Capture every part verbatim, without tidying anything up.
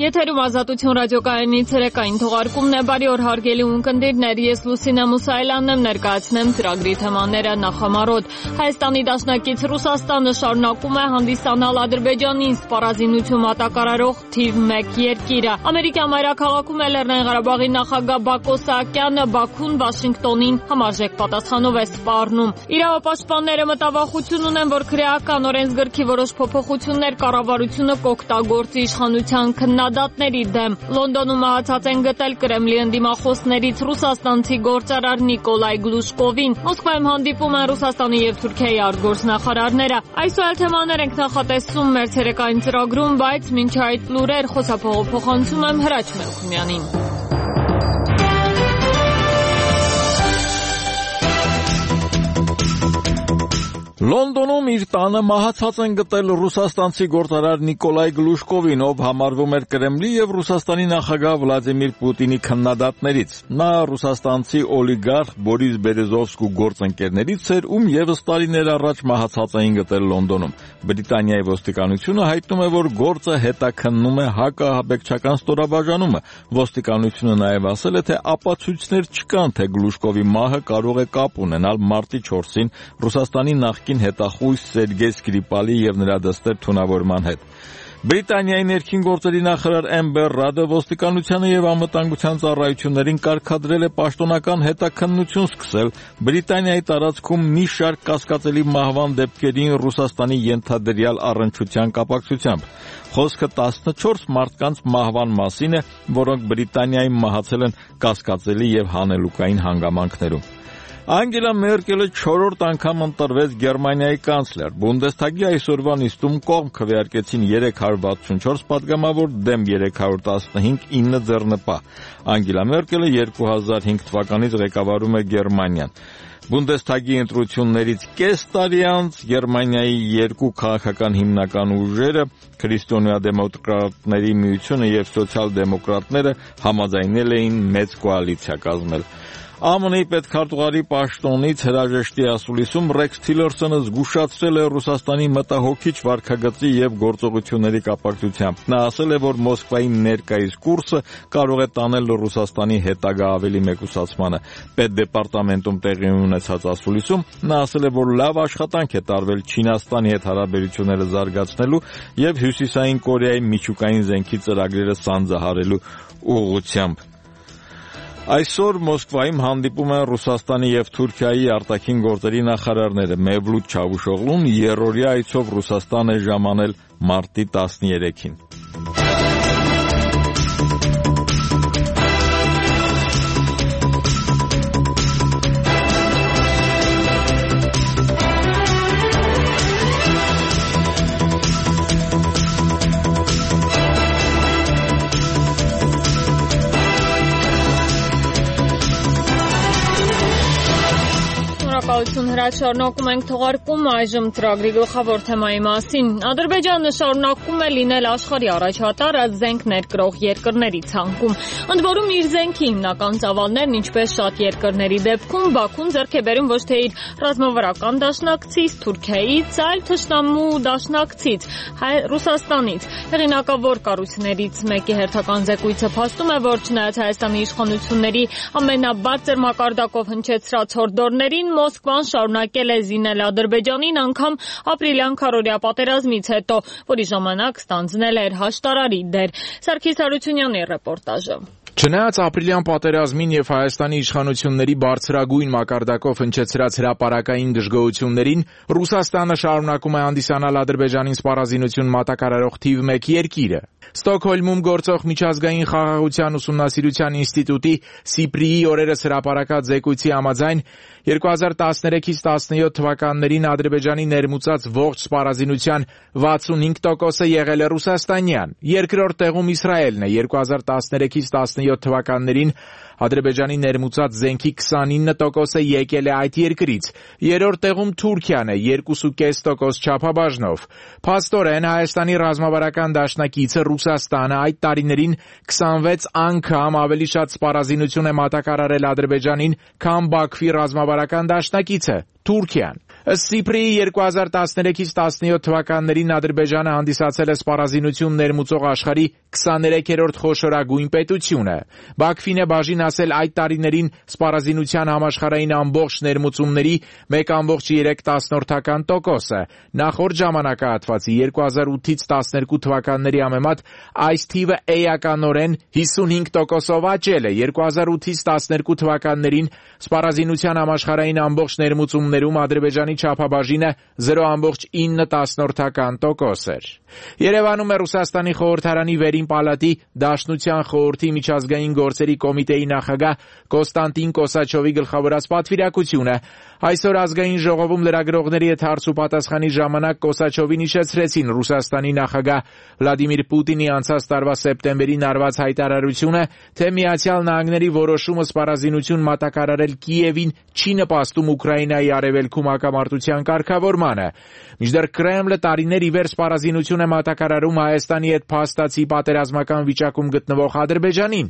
Եթերում Ազատություն ռադիոկայանի ցերեկային թողարկումն է, բարի օր հարգելի ունկնդիրներ, ես Լուսինե Մուսայելյանն եմ, ներկայացնեմ ծրագրի թեմաները նախամարոտ։ Հայաստանի դաշնակից Ռուսաստանը շարունակում է հանդիսանալ Ադրբեջանին սպառազինություն մատակարարող թիվ մեկ երկիրը։ Ամերիկյան մայրաքաղաքում է Լեռնային Ղարաբաղի նախագահ Բակո Սահակյանը Բաքուն Վաշինգտոնին համարժեք պատասխանով է սպառնում։ Իրավապաշտպանները մտավախություն ունեն, որ քրեական օրենսգրքի որոշ փոփոխություններ կառավարությունը կօգտագործի իշխանության քննադատների դեմ։ Լոնդոնում մահացած են գտել Կրեմլի ընդդիմախոսներից ռուսաստանցի գործարար Նիկոլայ Գլուշկովին։ Մոսկվայում հանդիպում են Ռուսաստանի եւ Թուրքիայի արտգործնախարարները։ Այսօր այլ թեմաներ ենք նախատեսում մեր ցերեկային ծրագրում, բայց մինչ այդ լուրեր խոսափողով փոխանցում եմ Հրաչ Մելքումյանին։ Լոնդոնում իր տանը մահացած են գտել ռուսաստանցի գործարար Նիկոլայ Գլուշկովին, ով համարվում էր Կրեմլի եւ Ռուսաստանի նախագահ Վլադիմիր Պուտինի քննադատներից։ Նա ռուսաստանցի օլիգարխ Բորիս Բերեզովսկու գործընկերներից էր, ում եւս տարիներ առաջ մահացած էին գտել Լոնդոնում։ Բրիտանիայի ոստիկանությունը հայտնում է, որ գործը հետաքննում է հակահաբեկչական ստորաբաժանումը։ Ոստիկանությունը նաեւ ասել է, թե ապացույցներ չկան, թե Գլուշկովի մահը կարող է կապ ունենալ մարտի չորսին Ռուսաստանի նախկին հետախույզ Սերգեյ Սկրիպալի եւ նրա դստեր թունավորման հետ։ Բրիտանիայի ներքին գործերի նախարար Էմբեր Ռադը ոստիկանությանը եւ անվտանգության ծառայություններին կարգադրել է պաշտոնական հետաքննություն սկսել Բրիտանիայի տարածքում մի շարք կասկածելի մահվան դեպքերին Ռուսաստանի ենթադրյալ առնչության կապակցությամբ։ Խոսքը տասնչորս մարդկանց մահվան մասին է, որոնք Բրիտանիայում մահացել են կասկածելի եւ հանելուկային հանգամանքներում։ Անգելա Մերկելը չորրորդ անգամ ընտրվեց Գերմանիայի կանցլեր։ Բունդեսթագի այսօրվա նիստում կողմ քվեարկեցին երեք հարյուր վաթսունչորս պատգամավոր դեմ երեք հարյուր տասնհինգ ինը ձեռնպահ։ Անգելա Մերկելը երկու հազար հինգ թվականից ղեկավարում է Գերմանիան։ Բունդեսթագի ընտրություններից կես տարի անց Գերմանիայի երկու քաղաքական հիմնական ուժերը, Քրիստոնեա-դեմոկրատների միությունը եւ սոցիալ-դեմոկրատները համաձայնել էին մեծ կոալիցիա կազմել։ ԱՄՆ-ի պետքարտուղարի պաշտոնից հրաժեշտի ասուլիսում Ռեքս Թիլերսոնը զգուշացրել է Ռուսաստանի մտահոգիչ վարքագծի եւ գործողությունների կապակցությամբ։ Նա ասել է, որ Մոսկվայի ներկայիս կուրսը կարող է տանել Ռուսաստանի հետագա ավելի մեկուսացմանը։ Պետդեպարտամենտում տեղի ունեցած ասուլիսում նա ասել է, որ լավ աշխատանք է տարվել Չինաստանի հետ հարաբերությունները զարգացնելու եւ Հյուսիսային Կորեայի միջուկային զենքի ծրագրերը սանձահարելու ուղղությամբ։ Այսօր Մոսկվայում հանդիպում են Ռուսաստանի եւ Թուրքիայի արտաքին գործերի նախարարները։ Մեվլութ Չավուշօղլուն երրորդյա այցով Ռուսաստան է ժամանել մարտի տասներեքին։ Հրաչ շարունակում ենք թողարկում այժմ ծրագրի գլխավոր թեմայի մասին։ Ադրբեջանը շարունակում է լինել աշխարհի առաջատարը զենք ներկրող երկրների ցանկում։ Ընդ որում իր զենքի հիմնական ծավալներն, ինչպես շատ երկրների դեպքում, Բաքուն ձեռք է բերում ոչ թե իր ռազմավարական դաշնակցից, Թուրքիայից, այլ թշնամու դաշնակցից, Ռուսաստանից։ Հեղինակավոր կառույցներից մեկի հերթական զեկույցը փաստում է, որ չնայած Հայաստանի իշխանությունների ամենաբարձր մակարդակով հնչեցրած հորդորներին, Մոսկվան շարունակել է զինել Ադրբեջանին անգամ ապրիլյան քառօրյա պատերազմից հետո, որի ժամանակ ստանձնել էր հաշտարարի դեր։ Սարգիս Հարությունյանի ռեպորտաժը։ Չնայած ապրիլյան պատերազմին եւ Հայաստանի իշխանությունների բարձրագույն մակարդակով հնչեցրած հրապարակային դժգոհություններին, Ռուսաստանը շարունակում է հանդիսանալ Ադրբեջանին սպառազինություն մատակարարող թիվ մեկ երկիրը։ Ստոկհոլմում գործող միջազգային խաղաղության ուսումնասիրության ինստիտուտի Սիպրիի օրերս հրապարակած զեկույցի համաձայն երկու հազար տասներեքից տասնյոթ թվականներին Ադրբեջանի ներմուծած ողջ սպառազինության վաթսունհինգ տոկոսը եղել է ռուսաստանյան, երկրորդ տեղում Իսրայելն է, երկու հազար տասներեքից տասնյոթ թվականներին Ադրբեջանի ներմուծած զենքի քսանինը տոկոսը եկել է այդ երկրից, երրորդ տեղում Թուրքիան է երկու կես տոկոս չափաբաժնով։ Փաստորեն Հայաստանի ռազմավարական դաշնակիցը Ռուսաստանը այդ տարիներին քսանվեց անգամ ավելի շատ սպառազինություն է մատակարարել Ադրբեջանին, քան Բաքվի ռազմավարական դաշնակիցը Թուրքիան։ Ըստ Սիփրիի երկու հազար տասներեքից տասնյոթ թվականներին Ադրբեջանը հանդիսացել է սպառազինություն ներմուծող աշխարհի քսաներեքերորդ խոշորագույն պետությունը։ Բաքվին է բաժին ասել այդ տարիներին սպառազինության համաշխարհային ամբողջ ներմուծումների մեկ կόμma երեք տոկոսը։ Նախորդ ժամանակահատվածի երկու հազար ութից տասներկու թվականների համեմատ այս թիվը էականորեն հիսունհինգ տոկոսով աճել է։ երկու հազար ութից տասներկու թվականներին սպառազինության համաշխարհային ամբողջ ներմուծումներում Ադրբեջանի չափաբաժինը զրո կόμma ինը տոկոս էր։ Երևանում է Ռուսաստանի խորհրդարանի վերին պալատի Դաշնության խորհրդի միջազգային գործերի կոմիտեի նախագահ Կոստանտին Կոսաչովի գլխավորած պատվիրակությունը։ Այսօր ազգային ժողովում լրագրողների հետ հարց ու պատասխանի ժամանակ Կոսաչովին հիշեցրեցին Ռուսաստանի նախագահ Վլադիմիր Պուտինի անցած տարվա սեպտեմբերին արված հայտարարությունը, թե Միացյալ Նահանգների որոշումը սպառազինություն մատակարարել Կիևին չի նպաստում Ուկրաինայի արևելքում հակամարտության կարգավորմանը։ Մինչդեռ Կրեմլը տարիներ ի վեր սպառազինություն է մատակարարում Հայաստանի հետ փաստացի պատերազմական վիճակում գտնվող Ադրբեջանին։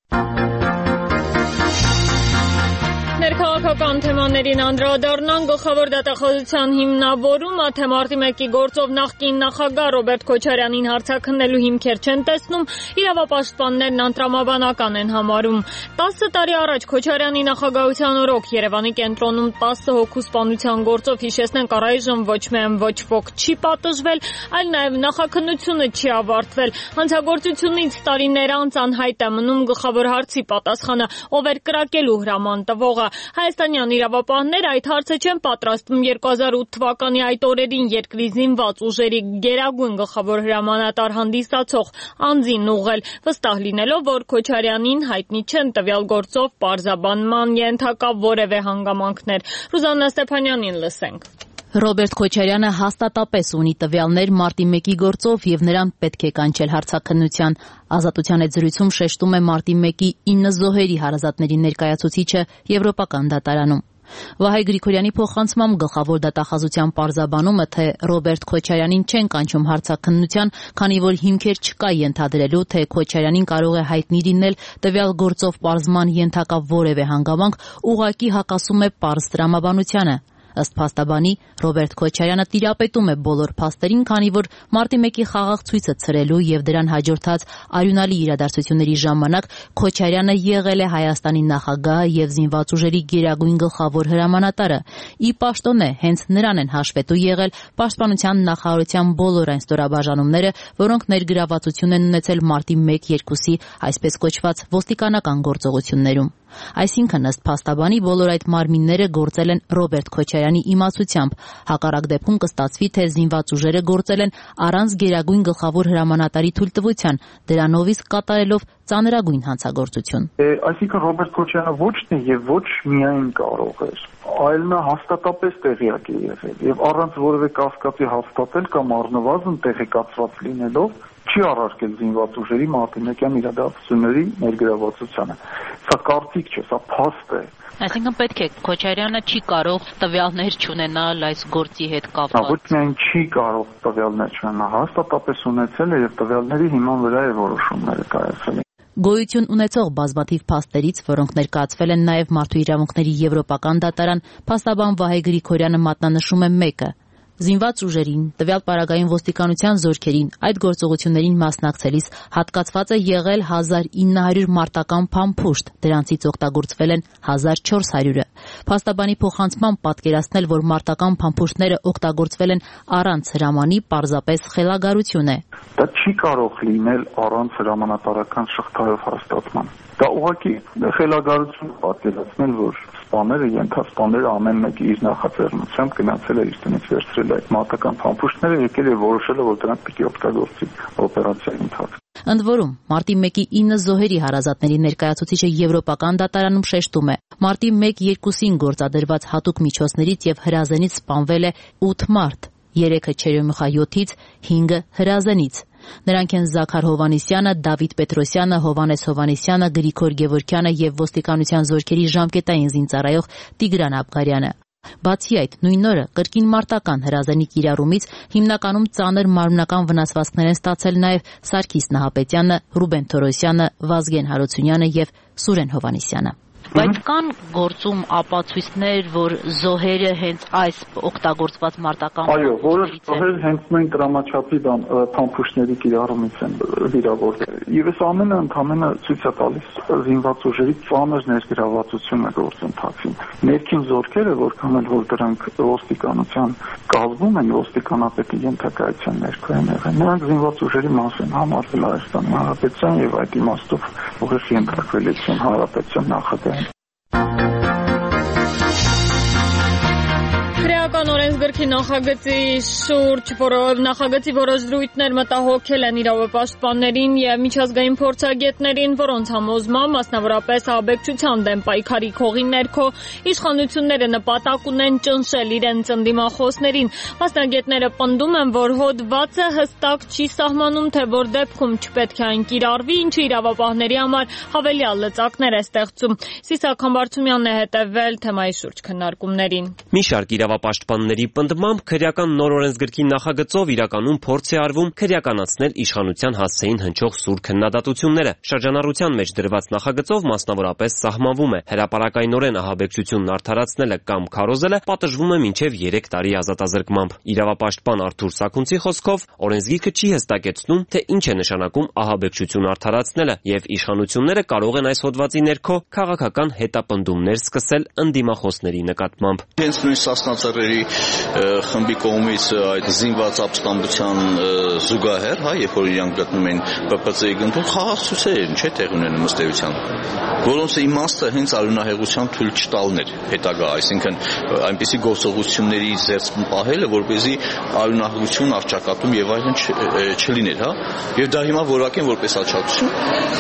Ներքաղաքական թեմաներին անդրադառնան գլխավոր դատախազության հիմնավորումը, թե մարտի մեկի գործով նախկին նախագահ Ռոբերտ Քոչարյանին հարցաքննելու հիմքեր չեն տեսնում, իրավապաշտպաններն անտրամաբանական են համարում։ տասը տարի առաջ Քոչարյանի նախագահության օրոք Երևանի կենտրոնում տասը հոգու սպանության գործով հիշեցնենք առայժմ ոչ միայն ոչ ոք չի պատժվել, այլ նաև նախաքննությունը չի ավարտվել։ Հանցագործությունից տարիներ անց անհայտ է մնում գլխավոր հարցի պատասխանը, ով էր կրակելու հրաման տվողը։ Հայաստանյան իրավապահները այդ հարցը չեն պատրաստվում երկու հազար ութ թվականի այդ օրերին երկրի զինված ուժերի գերագույն գլխավոր հրամանատար հանդիսացող անձին ուղղել, վստահ լինելով, որ Քոչարյանին հայտնի չեն տվյալ գործով պարզաբանման ենթակա որևէ հանգամանքներ։ Ռուզաննա Ստեփանյանին լսենք։ Ռոբերտ Քոչարյանը հաստատապես ունի տվյալներ մարտի մեկի գործով եւ նրան պետք է կանչել հարցաքննության։ Ազատության հետ զրույցում շեշտում է մարտի մեկի ինը զոհերի հարազատների ներկայացուցիչը Եվրոպական դատարանում։ Վահե Գրիգորյանի փոխանցմամբ գլխավոր դատախազության պարզաբանումը, թե Ռոբերտ Քոչարյանին չեն կանչում հարցաքննության, քանի որ հիմքեր չկա ենթադրելու, թե Քոչարյանին կարող է հայտնի լինել տվյալ գործով պարզման ենթակա որևէ հանգամանք, ուղղակի հակասում է պարզ տրամաբանությանը։ Ըստ փաստաբանի, Ռոբերտ Քոչարյանը տիրապետում է բոլոր փաստերին, քանի որ մարտի մեկի խաղաղ ցույցը ցրելու եւ դրան հաջորդած արյունալի իրադարձությունների ժամանակ Քոչարյանը եղել է Հայաստանի նախագահը եւ զինված ուժերի գերագույն գլխավոր հրամանատարը։ Ի պաշտոնե, հենց նրան են հաշվետու եղել Պաշտպանության նախարարության բոլոր այն ստորաբաժանումները, որոնք ներգրավվածություն են ունեցել մարտի մեկ երկուսի այսպես կոչված ոստիկանական գործողություններում։ Այսինքն, ըստ փաստաբանի, բոլոր այդ մարմինները գործել են Ռոբերտ Քոչարյանի իմացությամբ։ Հակառակ դեպքում կստացվի, թե զինված ուժերը գործել են առանց գերագույն գլխավոր հրամանատարի թույլտվության, դրանով իսկ կատարելով ծանրագույն հանցագործություն։ Այսինքն Ռոբերտ Քոչարյանը ոչ թե եւ ոչ միայն կարող էր, այլ նա հաստատապես տեղյակ է եղել եւ առանց որևէ կասկածի հաստատել կամ առնվազն տեղեկացված լինելով չի առարկել զինված ուժերի մարտի իրադարձությունների ներգրավվածությանը։ Սա կարծիք չէ, սա փաստ է։ Այսինքն պետք է Քոչարյանը չի կարող տվյալներ չունենալ այս գործի հետ կապված։ Ոչ միայն չի կարող տվյալներ չունենալ, հաստատապես ունեցել է եւ տվյալների հիման վրա է որոշումները կայացել։ Գոյություն ունեցող բազմաթիվ փաստերից, որոնք ներկայացվել են նաև Մարդու իրավունքների Եվրոպական դատարան, փաստաբան Վահե Գրիգորյանը մատնանշում է մեկը. զինված ուժերին, տվյալ պարագային ոստիկանության զորքերին այդ գործողություններին մասնակցելիս հատկացված է եղել հազար ինը հարյուր մարտական փամփուշտ, դրանցից օգտագործվել են հազար չորս հարյուրը։ Փաստաբանի փոխանցմամբ պատկերացնել, որ մարտական փամփուշտները օգտագործվել են առանց հրամանի, պարզապես խելագարություն է։ Դա չի կարող լինել առանց հրամանատարական շղթայով հաստատման։ Դա ուղղակի խելագարություն պատկերացնել, որ սպաները, ենթասպաները ամեն մեկը իր նախաձեռնությամբ գնացել է իր տնից վերցրել այդ մարտական փամփուշտները, եկել է որոշել, որ դրանք պիտի օգտագործի օպերացիայի ընթացքում։ Ընդ որում, մարտի մեկի ինը զոհերի հարազատների ներկայացուցիչը Եվրոպական դատարանում շեշտում է. մարտի մեկ երկուսին գործադրված հատուկ միջոցներից եւ հրազենից սպանվել է ութ մարդ, երեքը Չերյոմուխա յոթից, հինգը հրազենից։ Նրանք են Զաքար Հովանեսյանը, Դավիթ Պետրոսյանը, Հովանես Հովանեսյանը, Գրիգոր Գևորգյանը եւ ոստիկանության զորքերի ժամկետային զինծառայող Տիգրան Աբգարյանը։ Բացի այդ, նույն օրը կրկին մարտական հրազենի կիրառումից հիմնականում ծանր մարմնական վնասվածքներ են ստացել նաև Սարգիս Նահապետյանը, Ռուբեն Թորոսյանը, Վազգեն Հարությունյանը եւ Սուրեն Հովանեսյանը։ Բայց կան գործում ապացույցներ, որ զոհերը հենց այս օգտագործված մարտական Այո, որը զոհեր հենց նույն դրամաչափի փամփուշտների կիրառումից են վիրավորվել։ Եվ այս ամենը ընդհանրապես ցույց է տալիս զինված ուժերի ծանր ներգրավվածությունը գործընթացին։ Ներքին զորքերը, որքան էլ որ դրանք ոստիկանության կազմում են, ոստիկանապետի ենթակայության ներքո են եղել, նրանք զինված ուժերի մաս են համարվել Հայաստանի Հանրապետության եւ այդ իմաստով ուղիղ ենթարկվել են Հանրապետության նախագահին։ Քրեական օրենսգրքի նախագծի շուրջ նախագծի որոշ դրույթներ մտահոգել են իրավապաշտպաններին եւ միջազգային փորձագետներին, որոնց համոզմամբ մասնավորապես աբեկչության դեմ պայքարի քողի ներքո իշխանությունները նպատակ ունեն ճնշել իրենց ընդդիմախոսներին։ Մասնագետները պնդում են, որ հոդվածը հստակ չի սահմանում, թե որ դեպքում չպետք է այն կիրառվի, ինչը իրավապահների համար հավելյալ լծակներ է ստեղծում։ Սիսակ Համբարձումյանն է հետևել թեմայի շուրջ քննարկումներին։ Մի շարք իրավապաշտպանների պնդմամբ քրեական նոր օրենսգրքի նախագծով իրականում փորձ է արվում քրեականացնել իշխանության հասցեին հնչող սուր քննադատությունները։ Շրջանառության մեջ դրված նախագծով մասնավորապես սահմանվում է հրապարակայնորեն ահաբեկչությունն արդարացնելը կամ քարոզելը պատժվում է մինչև երեք տարի ազատազրկմամբ։ Իրավապաշտպան Արթուր Սաքունցի խոսքով օրենսգիրքը չի հստակեցնում, թե ինչ է նշանակում ահաբեկչություն արդարացնելը, եւ իշխանությունները կարող են այս հոդվածի ներքո քաղաքական հետապնդումներ սկսել ընդդիմախոսների նկատմամբ։ Հենց նույն Սասնացերերի խմբի կողմից այդ զինված ապստամբության զուգահեռ, հա, երբ որ իրանք գտնում են Պ Պ Ց-ի գնդում, խաղաղ ցույցեր են, չէ՞, տեղ ունենում ըստ էության, որոնց իմաստը հենց արյունահեղության թույլ չտալն էր հետագա, այսինքն այնպիսի գործողությունների զերծ պահելը, որպեսզի արյունահեղություն, առճակատում եւ այլն չլիներ, հա, եւ դա հիմա որակեն որպես աջակցություն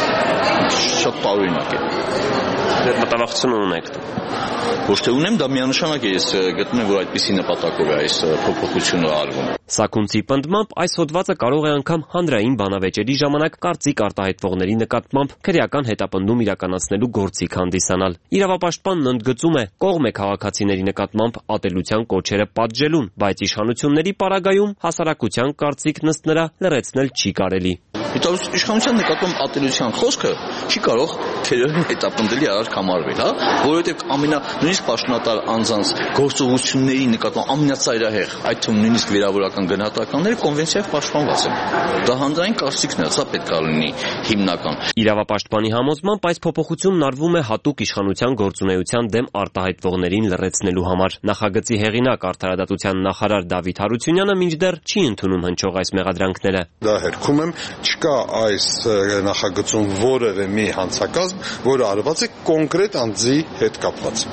շատ տարօրինակ է։ Դեռ մտավախություն ունեք։ Ոչ թե ունեմ, դա միանշանակ է, ես գտնում եմ, որ այդպիսի նպատակով է այս փոփոխությունը արվում։ Սաքունցի պնդմամբ այս հոդվածը կարող է անգամ հանրային բանավեճերի ժամանակ կարծիք արտահայտվողների նկատմամբ քրեական հետապնդում իրականացնելու գործիք հանդիսանալ։ Իրավապաշտպանն ընդգծում է, կողմ է քաղաքացիների նկատմամբ ատելության կոչերը պատժելուն, բայց իշխանությունների պարագայում հասարակության կարծիքն ըստ նրա լրացնել չի կարելի։ Իշխանության նկատմամբ ատելության խոսքը չի կարող քերերին հետապնդելի արարք համարվել, հա, որովհետև ամենա նույնիսկ պաշտոնատար անձանց գործողությունների նկատմամբ ամենածայրահեղ, այդ թվում նույնիսկ վիրավորական գնահատականները կոնվենցիայով պաշտպանված են։ Դա հանրային կարծիքն է, սա պետք է լինի հիմնական։ Իրավապաշտպանի համոզմամբ այս փոփոխությունն արվում է հատուկ իշխանության գործունեության դեմ արտահայտվողներին լրացնելու համար։ Նախագծի հեղինակ արդարադատության նախարար Դավիթ Հարությունյանը մինչդեռ չի ընդունում հնչող այս մեղադրանքները։ Դա հերքում եմ, չկա այս նախագծում որևէ մի հանցակազմ, որը արված է կոնկրետ անձի հետ կապված։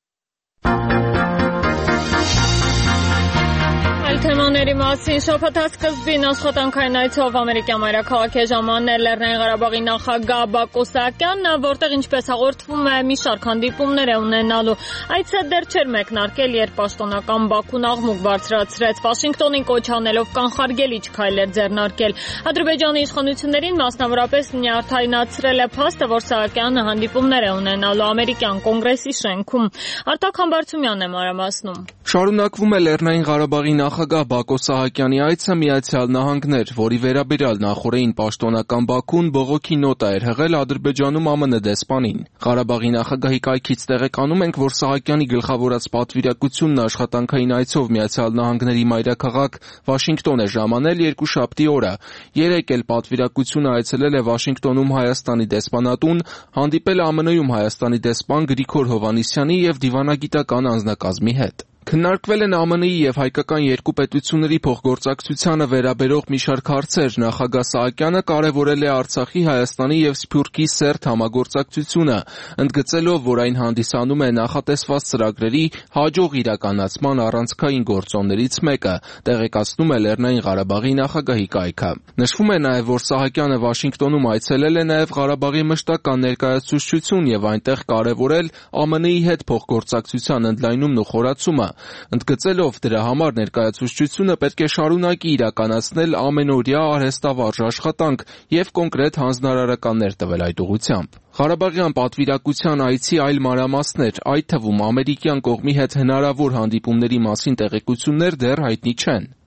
Թեմաների մասին շաբաթասկզբին աշխատանքային այցով Ամերիկյան մայրաքաղաք է ժամանել Լեռնային Ղարաբաղի նախագահ Բակո Սահակյանն, որտեղ ինչպես հաղորդվում է մի շարք հանդիպումներ է ունենալու։ Այցը դեռ չէր մեկնարկել, երբ պաշտոնական Բաքուն աղմուկ բարձրացրեց, Վաշինգտոնին կոչ անելով կանխարգելիչ քայլեր ձեռնարկել։ Ադրբեջանի իշխանություններին մասնավորապես նյարդայնացրել է փաստը, որ Սահակյանը հանդիպումներ է ունենալու ամերիկյան կոնգրեսի շենքում։ Արտակ Համբարձումյանն է մանրամասնում։ Շարունակվում է Լեռնային Ղարաբաղի նախագահ Բակո Սահակյանի այցը Միացյալ Նահանգներ, որի վերաբերյալ նախորդին պաշտոնական Բաքուն բողոքի նոտա էր հղել Ադրբեջանում Ամն դեսպանին։ Ղարաբաղի նախագահի կայքից տեղեկանում ենք, որ Սահակյանի գլխավորած պատվիրակությունն աշխատանքային այցով Միացյալ Նահանգների մայրաքաղաք Վաշինգտոն է ժամանել երկուշաբթի օրը։ Երեկ էլ պատվիրակությունը այցելել է Վաշինգտոնում Հայաստանի դեսպանատուն, հանդիպել Ամն Հայաստանում Հայաստանի դեսպան Գրիգոր Հովհաննիսյանի եւ դիվանագիտական անձնակազմի հետ։ Քննարկվել են ԱՄՆ-ի եւ հայկական երկու պետությունների փոխգործակցությանը վերաբերող մի շարք հարցեր։ Նախագահ Սահակյանը կարևորել է Արցախի, Հայաստանի եւ Սփյուռքի սերտ համագործակցությունը, ընդգծելով, որ այն հանդիսանում է նախատեսված ծրագրերի հաջող իրականացման առանցքային գործոններից մեկը, տեղեկացնում է Լեռնային Ղարաբաղի նախագահի կայքը։ Նշվում է նաեւ, որ Սահակյանը Վաշինգտոնում այցելել է նաեւ Ղարաբաղի մշտական ներկայացուցչություն եւ այնտեղ կարևորել ԱՄՆ-ի հետ փոխգործակցության ընդլայնումն ու խորացումը, ընդգծելով դրա համար ներկայացուցչությունը պետք է շարունակի իրականացնել ամենօրյա արհեստավարժ աշխատանք եւ կոնկրետ հանձնարարականներ տվել այդ ուղղությամբ։ Ղարաբաղյան պատվիրակության այցի այլ մանրամասներ, այդ թվում ամերիկյան կողմի հետ հնարավոր հանդիպումների մասին տեղեկություններ դեռ հայտնի չեն։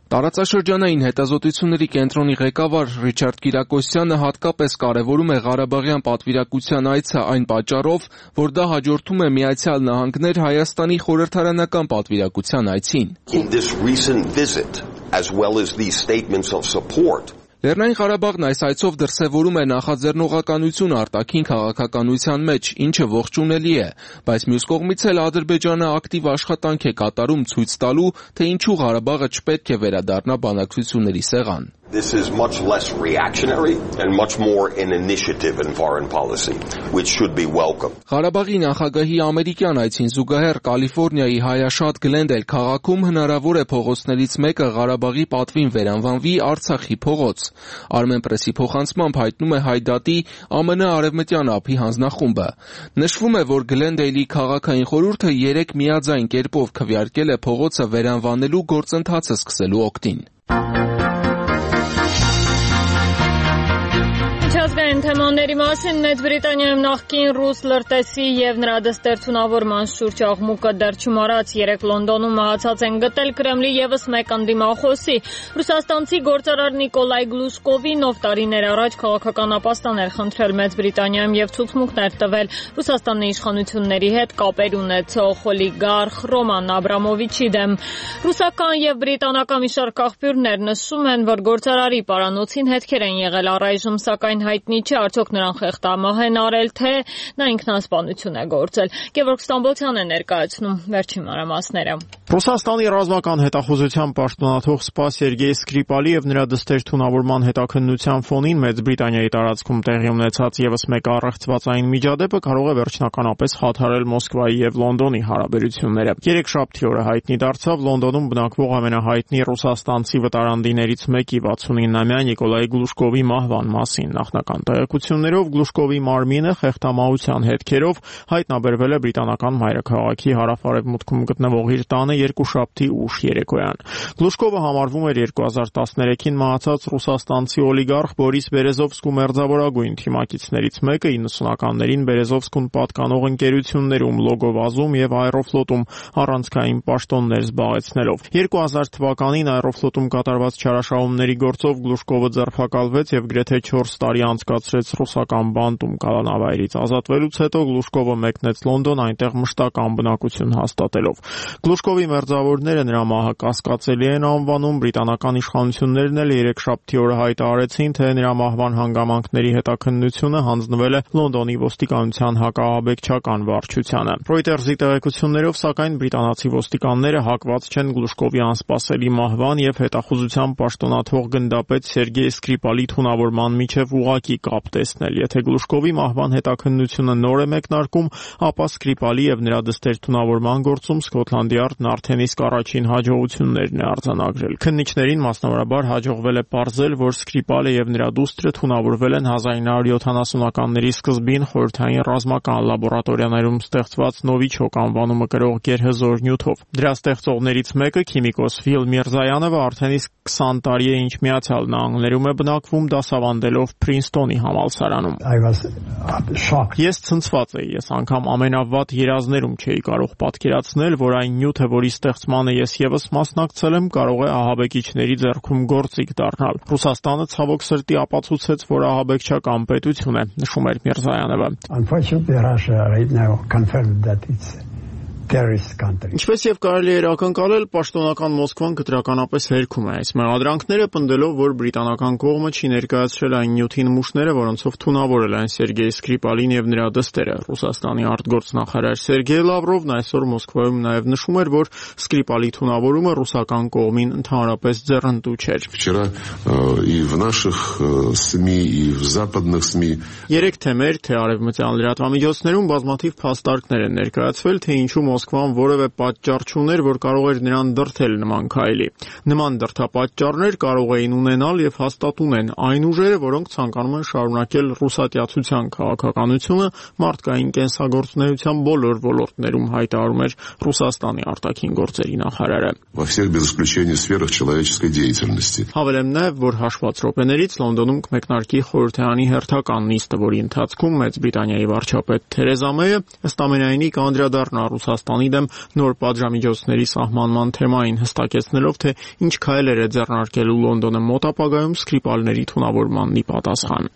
Տարածաշրջանային հետազոտությունների կենտրոնի ղեկավար Ռիչարդ Կիրակոսյանը հատկապես կարևորում է Ղարաբաղյան պատվիրակության այցը այն պատճառով, որ դա հաջորդում է Միացյալ Նահանգներ Հայաստանի խորհրդարանական պատվիրակության այցին։ In this recent visit, as well as these statements of support, Լեռնային Ղարաբաղն այս այցով դրսևորում է նախաձեռնողականություն արտաքին քաղաքականության մեջ, ինչը ողջունելի է, բայց մյուս կողմից էլ Ադրբեջանը ակտիվ աշխատանք է կատարում ցույց տալու, թե ինչու Ղարաբաղը չպետք է վերադառնա բանակցությունների սեղան։ This is much less reactionary and much more an initiative in foreign policy, which should be welcome. Ղարաբաղի նախագահի ամերիկյան այցին զուգահեռ Կալիֆոռնիայի հայաշատ Գլենդել քաղաքում հնարավոր է փողոցներից մեկը Ղարաբաղի պատվին վերանվանվի Արցախի փողոց։ Armenpress-ի փոխանցմամբ հայտնում է Հայդատի ԱՄՆ արևմտյան ափի հանձնախումբը։ Նշվում է, որ Գլենդեյլի քաղաքային խորհուրդը երեք միաձայն կերպով քվեարկել է փողոցը վերանվանելու գործընթացը սկսելու օգտին։ Միջազգային թեմաների մասին Մեծ Բրիտանիայում նախկին ռուս լրտեսի եւ նրա դստեր թունավորման շուրջ աղմուկը դեռ չմարած երեք Լոնդոնում մահացած են գտել Կրեմլի եւս մեկ ընդդիմախոսի ռուսաստանցի գործարար Նիկոլայ Գլուշկովին, ով տարիներ առաջ քաղաքական ապաստան էր խնդրել Մեծ Բրիտանիայում եւ ցուցմունքներ տվել Ռուսաստանի իշխանությունների հետ կապեր ունեցող օլիգարխ Ռոման Աբրամովիչի դեմ։ Ռուսական եւ բրիտանական մի շարք աղբյուրներ նշում են, որ գործարարի պարանոցին հետքեր են եղել առայժմ, սակայն հայտնի չէ արդյոք նրան խեղդամահ են արել, թե նա ինքնասպանություն է գործել։ Գևորգ Ստամբոլցյանն է ներկայացնում վերջին մանրամասները։ Ռուսաստանի ռազմական հետախուզության պաշտոնաթող սպա Սերգեյ Սկրիպալի եւ նրա դստեր թունավորման հետաքննության ֆոնին Մեծ Բրիտանիայի տարածքում տեղի ունեցած եւս մեկ առեղծվածային միջադեպը կարող է վերջնականապես խաթարել Մոսկվայի եւ Լոնդոնի հարաբերությունները։ Երեքշաբթի օրը հայտնի դարձավ Լոնդոնում բնակվող ամենահայտնի ռուսաստանցի վտարանդիներից մեկի վաթսունինամյա Նիկոլայ Գլուշկովի մահվան մասին։ Նախնական տեղեկություններով Գլուշկովի մարմինը խեղդամահության հետքերով հայտնաբերվել է բրիտանական մայրաքաղաքի հարավ-արևմուտքում գտնվող իր տանը երկուշաբթի ուշ երեկոյան։ Գլուշկովը համարվում էր երկու հազար տասներեքին մահացած ռուսաստանցի օլիգարխ Բորիս Բերեզովսկու մերձավորագույն թիմակիցներից մեկը իննսունականներին Բերեզովսկուն պատկանող ընկերություններում Լոգովազում եւ Աերոֆլոտում առանցքային պաշտոններ զբաղեցնելով։ երկու հազար թվականին Աերոֆլոտում կատարված չարաշահումների գործով Գլուշկովը ձերբակալվեց եւ գրեթե չորս տարի անցկացրեց ռուսական բանտում կալանավայրից ազատվելուց հետո Գլուշկովը մեկնեց Լոնդոն, այնտեղ մշտական բնակություն հաստատելով։ Գլուշկովի մերձավորները նրա մահը կասկածելի են անվանում, բրիտանական իշխանություններն էլ երեքշաբթի օրը հայտարարեցին, թե նրա մահվան հանգամանքների հետաքննությունը հանձնվել է Լոնդոնի ոստիկանության հակահաբեկչական վարչությանը։ Reuters-ի տեղեկություններով, սակայն բրիտանացի ոստիկանները հակված չեն Գլուշկովի անսպասելի մահվան եւ հետախուզության պաշտոնաթող գնդապետ Սերգեյ Սկրիպալի թունավորման միջև ուղղակի կապ տեսնել։ Եթե Գլուշկովի մահվան հետաքննությունը նոր է մեկնարկում, ապա Սկրիպալի եւ նրա դստեր թունավորման գործում Սկոտլանդի Յարդն արդեն իսկ առաջին հաջողություններն է արձանագրել։ Քննիչներին մասնավորաբար հաջողվել է պարզել, որ Սկրիպալը եւ նրա դուստրը թունավորվել են հազար ինը հարյուր յոթանասունականների սկզբին խորհրդային ռազմական լաբորատորիաներում ստեղծված Նովիչոկ անվանումը կրող գերհզոր նյութով։ Դրա ստեղծողներից մեկը քիմիկոս Ֆիլ Միրզայանովը արդեն իսկ քսան տարի է ինչ Միացյալ Նահանգներում է բնակվում, դասավանդելով Փրինսթոնի համալսարանում։ Ես ցնցված էի, ես անգամ ամենավատ երազներում չէի կարող պատկերացնել, որ այն նյութը, որի ստեղծմանը ես եւս մասնակցել եմ, կարող է ահաբեկիչների ձեռքում գործիք դառնալ։ Ռուսաստանը ցավոք սրտի ապացուցեց, որ ահաբեկչական պետություն է, նշում էր Միրզայանովը։ Ինչպես եւ կարելի էր ակնկալել, պաշտոնական Մոսկվան կտրականապես հերքում է այս մեղադրանքները, պնդելով, որ բրիտանական կողմը չի ներկայացրել այն նյութի նմուշները, որոնցով թունավորել են Սերգեյ Սկրիպալին եւ նրա դստերը։ Ռուսաստանի արտգործնախարար Սերգեյ Լավրովն այսօր Մոսկվայում նաեւ նշում էր, որ Սկրիպալի թունավորումը ռուսական կողմին ընդհանրապես ձեռնտու չէր։ Երեք թե մեր, թե արևմտյան լրատվամիջոցներում բազմաթիվ փաստարկներ են ներկայացվել, թե ինչու Մոսկվան որևէ պատճառ չուներ, որ կարող էր նրան դրդել նման քայլի։ Նման դրդապատճառներ կարող էին ունենալ եւ հաստատ ունեն այն ուժերը, որոնք ցանկանում են շարունակել ռուսատյացության քաղաքականությունը մարդկային կենսագործունեության բոլոր ոլորտներում, հայտարարում էր Ռուսաստանի արտաքին գործերի նախարարը։ Հավելեմ նաեւ, որ հաշված րոպեներից Լոնդոնում կմեկնարկի խորհրդարանի հերթական նիստը, որի ընթացքում Մեծ Բրիտանիայի վարչապետ Թերեզա Մեյը ըստ ամենայնի կանդրադառնա Ռուսաստանի Ռուսաստանի դեմ նոր պատժամիջոցների սահմանման թեմային, հստակեցնելով, թե ինչ քայլեր է ձեռնարկելու Լոնդոնը մոտ ապագայում Սկրիպալների թունավորմանն ի պատասխան։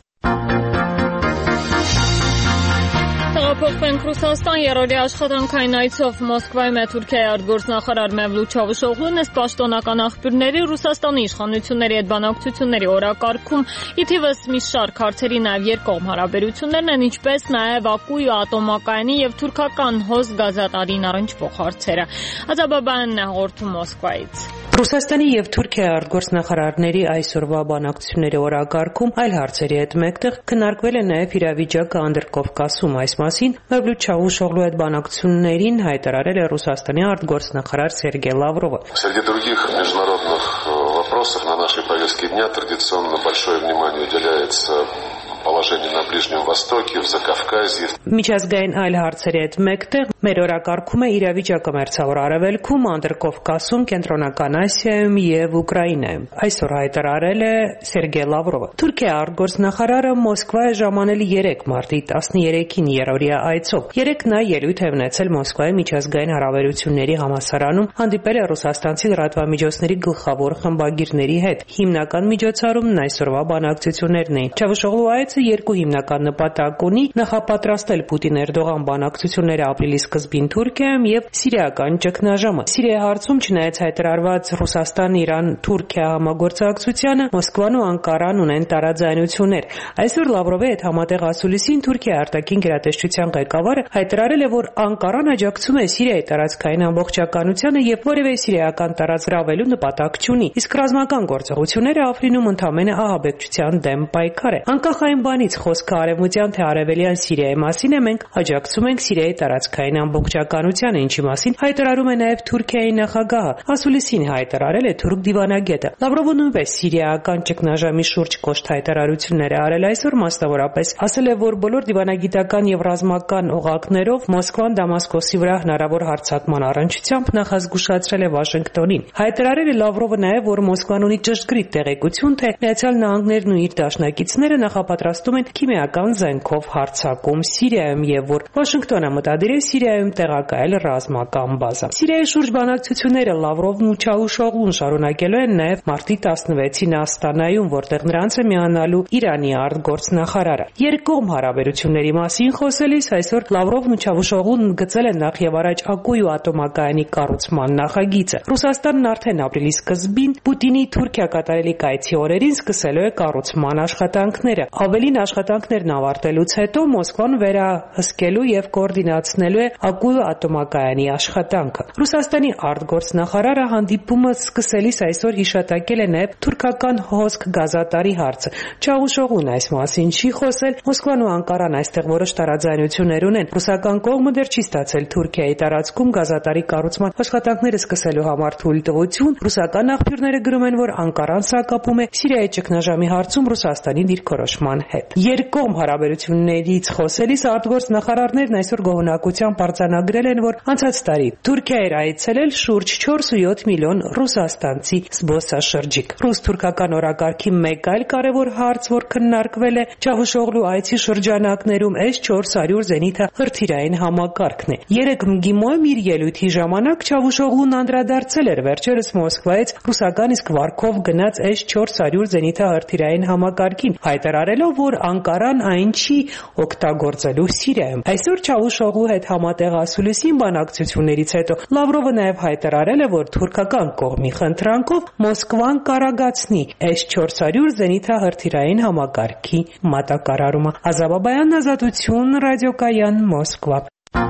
Փոխվենք Ռուսաստան երրորդի աշխատանքային այցով Մոսկվայում է Թուրքիայի արտգործնախարար Մևլութ Չավուշօղլուն, ըստ պաշտոնական աղբյուրների Ռուսաստանի իշխանությունների հետ բանակցությունների օրակարգում ի թիվս մի շարք հարցերի նաև երկկողմ հարաբերություններն են, ինչպես նաև Ակույ ատոմակայանի եւ թուրքական հոս գազատարին առնչվող հարցերը։ Ազաբաբանն է հաղորդում Մոսկվայից։ Ռուսաստանի եւ Թուրքիայի արտգործնախարարների այսօրվա բանակցությունների օրակարգում այլ հարցերի հետ մեկտեղ քննարկվել է նաև իրավիճակը Անդրկովկասում։ Այս մասին Մևլութ Չավուշօղլու հետ բանակցություններին հայտարարել է Ռուսաստանի արտգործնախարար Սերգեյ Լավրովը։ Среди других международных вопросов на нашей повестке дня традиционно большое внимание уделяется положению на Ближнем Востоке, в Закавказье. Միջազգային այլ հարցերի հետ մեկտեղ մեր օրակարգում է իրավիճակը Մերձավոր Արևելքում, Անդրկովկասում, Կենտրոնական Ասիայում եւ Ուկրաինայում։ Այսօր հայտարարել է Սերգեյ Լավրովը։ Թուրքիայի արտգործնախարարը Մոսկվա է ժամանել երեկ մարտի տասներեքին երրորդյա այցով։ Երեկ նա ելույթ է ունեցել Մոսկվայի միջազգային հարաբերությունների համալսարանում, հանդիպել է ռուսաստանցի լրատվամիջոցների գլխավոր խմբագիրների հետ։ Հիմնական միջոցառումն այսօրվա բանակցություններն էին։ Չավուշօղլու այցը երկու հիմնական նպատակ ունի՝ նախապատրաստել Պուտին-Էրդողան բանակցությունները ապրիլի սկզբին Թուրքիայում եւ սիրիական ճգնաժամը։ Սիրիայի հարցում չնայած հայտարարված Ռուսաստան-Իրան-Թուրքիա համագործակցությանը Մոսկվան ու Անկարան ունեն տարաձայնություններ։ Այսօր Լավրովի հետ համատեղ ասուլիսին Թուրքիայի արտաքին գերատեսչության ղեկավարը հայտարարել է, որ Անկարան աջակցում է Սիրիայի տարածքային ամբողջականությանը եւ որևէ սիրիական տարածք գրավելու նպատակ չունի, իսկ ռազմական գործողությունները Աֆրինում ընդամենը ահաբեկչության դեմ պայքար է։ Անկախ այն բանից խոսքը արևմտյան թե արևելյան Սիրիայի մասին է, մենք աջակցում ենք Սիրիայի տարածքային ամբողջականությանը, ինչի մասին հայտարարում է նաև Թուրքիայի նախագահը։ Ասուլիսին հայտարարել է թուրք դիվանագետը։ Լավրովը նույնպես սիրիական ճգնաժամի շուրջ կոշտ հայտարարություններ է արել այսօր, մասնավորապես ասել է, որ բոլոր դիվանագիտական եւ ռազմական օղակներով Մոսկվան Դամասկոսի վրա հնարավոր հարձակման առնչությամբ նախազգուշացրել է Վաշինգտոնին։ Հայտարարել է Լավրովը նաև, որ Մոսկվան ունի ճշգրիտ տեղեկություն, թե Միացյալ Նահանգներն ու իր դաշնակիցները նախապատրաստում են քիմիական զենքով հարձակում Սիրիայում եւ որ Վաշինգտոնը մտադիր է Սիրիայում տեղակայել ռազմական բազա։ Սիրիայի շուրջ բանակցությունները Լավրովն ու Չավուշօղլուն շարունակելու են նաև մարտի տասնվեցին Աստանայում, որտեղ նրանց է միանալու Իրանի արտգործնախարարը։ Երկկողմ հարաբերությունների մասին խոսելիս այսօր Լավրովն ու Չավուշօղլուն ընդգծել են նախ եւ առաջ Ակույ ատոմակայանի կառուցման նախագիծը։ Ռուսաստանն արդեն ապրիլի սկզբին Պուտինի Թուրքիա կատարելիք այցի օրերին սկսելու է կառուցման աշխատանքները։ Ավելին աշխատանքներն ավարտելուց հետո Մոսկվան վերահսկելու եւ կոորդինացնելու է Ակույ ատոմակայանի աշխատանքը։ Ռուսաստանի արտգործնախարարը հանդիպումը սկսելիս այսօր հիշատակել է նաեւ թուրքական հոսք գազատարի հարցը։ Չավուշօղլուն այս մասին չի խոսել։ Մոսկվան ու Անկարան այստեղ որոշ տարաձայնություններ ունեն։ Ռուսական կողմը դեռ չի ստացել Թուրքիայի տարածքում գազատարի կառուցման աշխատանքները սկսելու համար թույլտվություն։ Ռուսական աղբյուրները գրում են, որ Անկարան սակապում է Սիրիայի ճգնաժամի հարցում Ռուսաստանի դիրքորոշման հետ։ Երկկողմ հարաբերություններից խոսելիս արտգործնախարարներն այսօր գոհունակությամբ արձանագրել են, որ անցած տարի Թուրքիա էր այցելել շուրջ չորսույոթ միլիոն ռուսաստանցի զբոսաշրջիկ։ Ռուս-թուրքական օրակարգի մեկ այլ կարևոր հարց, որ քննարկվել է Չավուշօղլու այցի շրջանակներում, էս չորս հարյուր զենիթը հրթիռային համակարգն է։ Երեկ ՄԳԻՄՈ-ում իր ելույթի ժամանակ Չավուշօղլուն անդրադարձել էր վերջերս Մոսկվայից ռուսական իսկ վարկով գնաց էս չորս հարյուր զենիթը հրթիռային համակարգին, հայտարարելով, որ Անկարան այն չի օգտագործելու Սիրիայում։ Այսօր Չավուշօղլու հետ համատեղ ասուլիսին բանակցություններից հետո Լավրովը նաև հայտարարել է, որ թուրքական կողմի խնդրանքով Մոսկվան կարագացնի էս չորս հարյուր զենիթը հրթիռային համակարգի մատակարարումը։ Ազաբաբայան, Ազատություն, ռադիոկայան, Մոսկվա։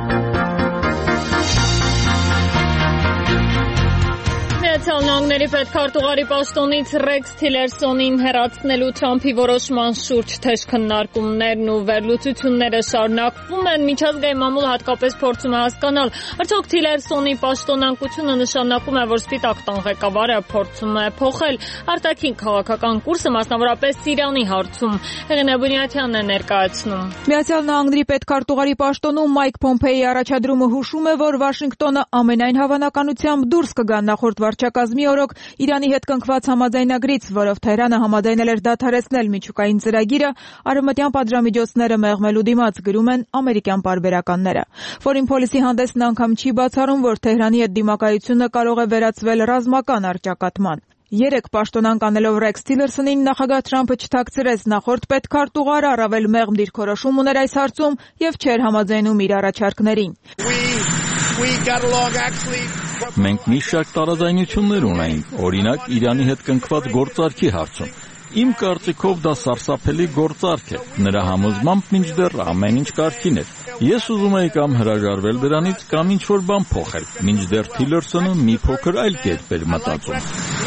Միացյալ Նահանգների պետքարտուղարի պաշտոնից Ռեքս Թիլերսոնին հեռացնելու Թրամփի որոշման շուրջ թեժ քննարկումներն ու վերլուծությունները շարունակվում են։ Միջազգային մամուլը հատկապես փորձում է հասկանալ, արդյոք Թիլերսոնի պաշտոնանկությունը նշանակում է, որ Սպիտակ տան ղեկավարը փորձում է փոխել արտաքին քաղաքական կուրսը, մասնավորապես Իրանի հարցում։ Հեղինե Բունյաթյանն է ներկայացնում։ Միացյալ Նահանգների պետքարտուղարի պաշտոնում Մայք Փոմփեյի առաջադրումը հուշում է, որ Վաշինգտոնը ամենայն հավանականությամբ դուրս կգա նախորդ վարչակազմի կազմի օրոք Իրանի հետ կնքված համաձայնագրից, որով Թեհրանը համաձայնել էր դադարեցնել միջուկային ծրագիրը, արևմտյան պատժամիջոցները մեղմելու դիմաց, գրում են ամերիկյան պարբերականները։ Foreign Policy հանդեսն անգամ չի բացառում, որ Թեհրանի հետ դիմակայությունը կարող է վերածվել ռազմական առճակատման։ Երեք պաշտոնանկ անելով Ռեքս Թիլերսոնին նախագահ Թրամփը չթաքցրեց նախորդ պետքարտուղարը առավել մեղմ դիրքորոշում ուներ այս հարցում եւ չէր համաձայնում իր առաջարկներին։ Մենք մի շարք տարաձայնություններ ունենք, օրինակ Իրանի հետ կնքված գործարքի հարցում։ Իմ կարծիքով դա սարսափելի գործարք է։ Նրա համոզմամբ մինչդեռ ամեն ինչ կարգին է։ Ես ուզում եի կամ հրաժարվել դրանից, կամ ինչ-որ բան փոխել, մինչդեռ Թիլերսոնը մի փոքր այլ կերպ էր մտածում։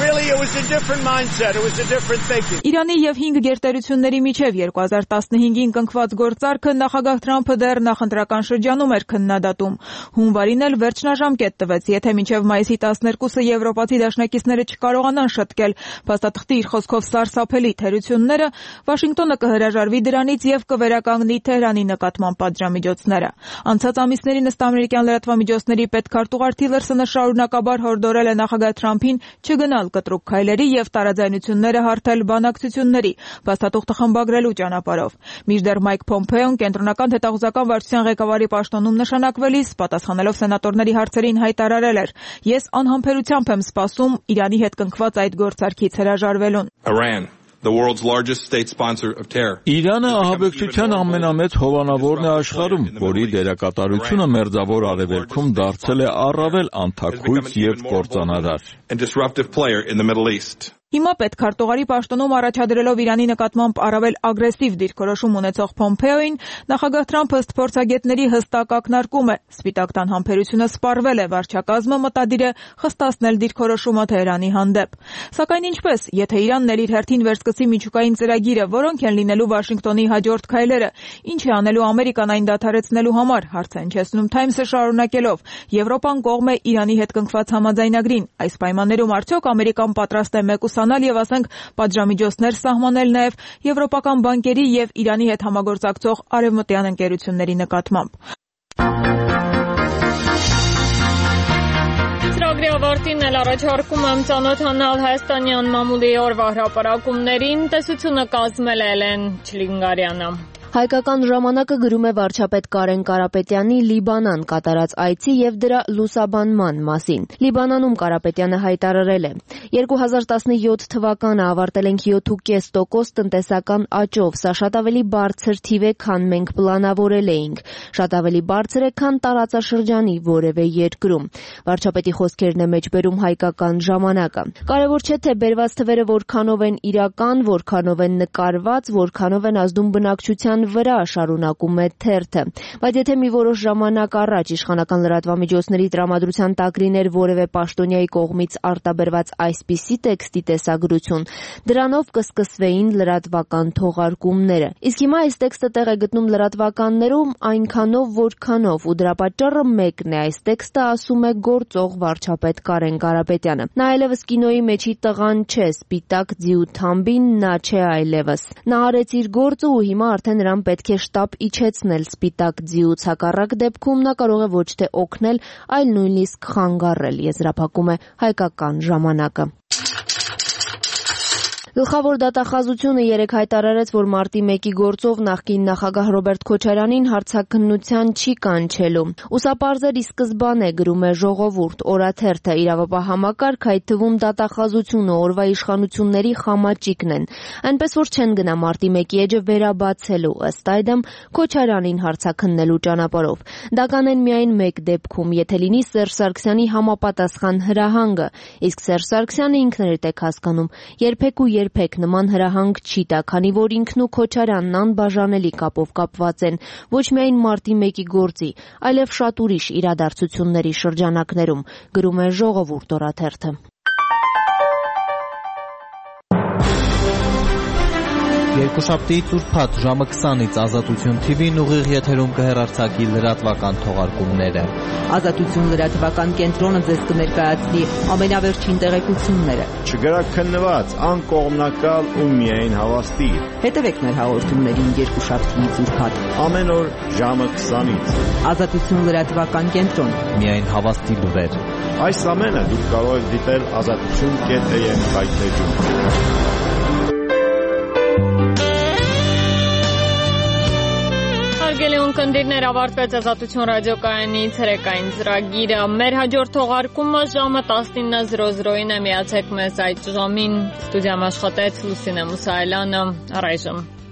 Իրանի եւ հինգ գերտերությունների միջև երկու հազար տասնհինգին կնքված գործարքը նախագահ Թրամփը դեռ նախընտրական շրջանում էր քննադատում։ Հունվարին էլ վերջնաժամկետ տվեց, եթե մինչև մայիսի տասներկուսը եվրոպացի դաշնակիցները չկարողանան շտկել փաստաթղթի իր խոսքով սարսափելի թերությունները, Վաշինգտոնը կհրաժարվի դրանից եւ կվերականգնի Թեհրանի նկատմամբ պատժամիջոցները։ Անցած ամիսներին ըստ ամերիկյան լրատվամիջոցների պետքարտուղար Թիլերսոնը շարունակաբար հորդորել է նախագահ Թրամփին չգնալ կտրուկ քայլերի եւ տարաձայնությունները հարթել բանակցությունների, փաստաթուղթը խմբագրելու ճանապարհով։ Մինչդեռ Մայք Փոմփեոն կենտրոնական հետախուզական վարչության ղեկավարի պաշտոնում նշանակվելիս, պատասխանելով սենատորների հարցերին հայտարարել էր. «Ես անհամբերությամբ եմ սպասում Իրանի հետ կնքված այդ գործարքից հրաժարվելուն»։ The world's largest state sponsor of terror. Իրանը ահաբեկչության ամենամեծ հովանավորն է աշխարհում, որի դերակատարությունը Մերձավոր Արևելքում դարձել է առավել անթաքույց եւ կործանարար։ And disruptive player in the Middle East. Հիմա պետքարտուղարի պաշտոնում առաջադրելով Իրանի նկատմամբ առավել ագրեսիվ դիրքորոշում ունեցող Փոմփեոին, նախագահ Թրամփը ըստ փորձագետների հստակ ակնարկում է. Սպիտակ տան համբերությունը սպառվել է, վարչակազմը մտադիր է խստացնել դիրքորոշումը Թեհրանի հանդեպ։ Սակայն ինչպես, եթե Իրանն էլ իր հերթին վերսկսի միջուկային ծրագիրը, որոնք են լինելու Վաշինգտոնի հաջորդ քայլերը, ինչ է անելու Ամերիկան այն դադարեցնելու համար, հարց է հնչեցնում Times-ը շարունակելով. Եվրոպան կողմ է Իրանի հետ կնքված համաձայնագրին։ Այս պայմաններում արդյոք Ամերիկան պատրաստ է մեկուսանալ եւ ասենք պատժամիջոցներ սահմանել նաեւ եվրոպական բանկերի եւ Իրանի հետ համագործակցող արևմտյան ընկերությունների նկատմամբ։ Ծրագրի ավարտին էլ առաջարկում եմ ծանոթանալ հայաստանյան մամուլի օրվա հրապարակումներին, տեսությունը կազմել է Էլեն Չլինգարյանը։ Հայկական ժամանակը գրում է վարչապետ Կարեն Կարապետյանի Լիբանան կատարած այցի եւ դրա լուսաբանման մասին։ Լիբանանում Կարապետյանը հայտարարել է. երկու հազար տասնյոթ թվականը ավարտել ենք յոթ կόμμα պենս տոկոս տնտեսական աճով, սա շատ ավելի բարձր թիվ է, քան մենք պլանավորել էինք, շատ ավելի բարձր է, քան տարածաշրջանի որևէ երկրում։ Վարչապետի խոսքերն է մեջբերում Հայկական ժամանակը։ Կարևոր չէ, թե բերված թվերը որքանով են իրական, որքանով են նկարված, որքանով են ազդում բնակչության վրա, շարունակում է թերթը, բայց եթե մի որոշ ժամանակ առաջ իշխանական լրատվամիջոցների տրամադրության տակ լիներ որևէ պաշտոնյայի կողմից արտաբերված այսպիսի տեքստի տեսագրություն, դրանով կսկսվեին լրատվական թողարկումները։ Իսկ հիմա այս տեքստը տեղ է գտնում լրատվականներում այնքանով, որքանով, ու դրա պատճառը մեկն է, այս տեքստը ասում է գործող վարչապետ Կարեն Կարապետյանը։ Նա այլևս կինոյի մեջի տղան չէ, սպիտակ ձիու թամբին նա չէ այլևս։ Նա արեց իր գործը ու հիմա արդեն նրան պետք է շտապ իջեցնել սպիտակ ձիուց, հակառակ դեպքում նա կարող է ոչ թե օգնել, այլ նույնիսկ խանգարել, եզրափակում է Հայկական ժամանակը։ Գլխավոր դատախազությունը երեկ հայտարարեց, որ մարտի մեկի գործով նախկին նախագահ Ռոբերտ Քոչարյանին հարցաքննության չի կանչելու։ Ուսապարզեր ի սկզբանե, գրում է Ժողովուրդ, օրաթերթը, իրավապահ այդ թվում դատախազությունը օրվա իշխանությունների խամաճիկն են, այնպես որ չեն գնա մարտի մեկի էջը վերաբացելու, ըստ այդմ Քոչարյանին հարցաքննելու ճանապարհով։ Դա կանեն միայն մեկ դեպքում, եթե լինի Սերժ Սարգսյանի համապատասխան հրահանգը, իսկ Սերժ Սարգսյանը ինքն էր տեք հասկանում, երբեք ու երբեք նման հրահանգ չի տա, քանի որ ինքն ու Քոչարյանն անբաժանելի կապով կապված են ոչ միայն մարտի մեկի գործի, այլև շատ ուրիշ իրադարձությունների շրջանակներում, գրում է Ժողովուրդ օրաթերթը։ Երկուշաբթի ծուրփաթ ժամը քսանից Ազատություն թի վին ուղիղ եթերում կհեռարձակի լրատվական թողարկումները։ Ազատություն լրատվական կենտրոնը ձեզ կներկայացնի ամենավերջին տեղեկությունները։ Չգրակ քննված, անկողմնակալ ու միայն հավաստի։ Հետևեք մեր հաղորդումներին երկուշաբթի ծուրփաթ ամեն օր ժամը քսանից։ Ազատություն լրատվական կենտրոն։ Միայն հավաստի լուրեր։ Այս ամենը դուք կարող եք դիտել ազատություն կետ է եմ վայթեջում։ Հարգելի ունկնդիրներ, ավարտվեց Ազատություն ռադիոկայանի ցերեկային ծրագիրը։ Մեր հաջորդ թողարկումը ժամը տասնինը զրո զրոին է, միացեք մեզ այդ ժամին։ Ստուդիայում աշխատեց Լուսինե Մուսայելյանը։ Առայժմ